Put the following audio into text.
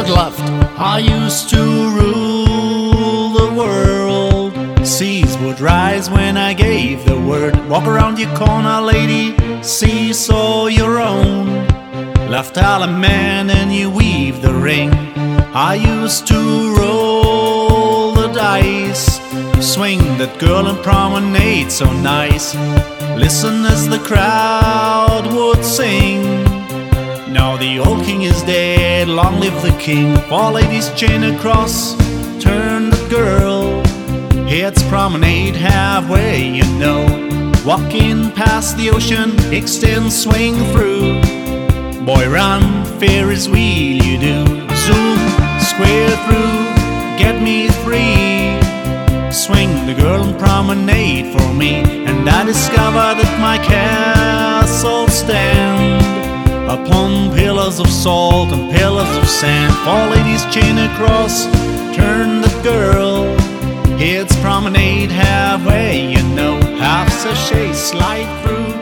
good left. I used to rule the world. Seas would rise when I gave the word. Walk around your corner, lady, seesaw your own. Left element and you weave the ring. I used to roll the dice, swing that girl and promenade so nice. Listen as the crowd would sing. Now the old king is dead, long live the king. Four ladies chain across, turn the girl. Heads promenade halfway, you know. Walking past the ocean, extend, swing through. Boy run, Ferris wheel you do. Zoom, square through, get me free. Swing the girl and promenade for me. And I discover that my castle stand upon pillars of salt and pillars of sand. Four ladies chain across, turn the girl. Heads promenade halfway, you know. Half sachet slide through.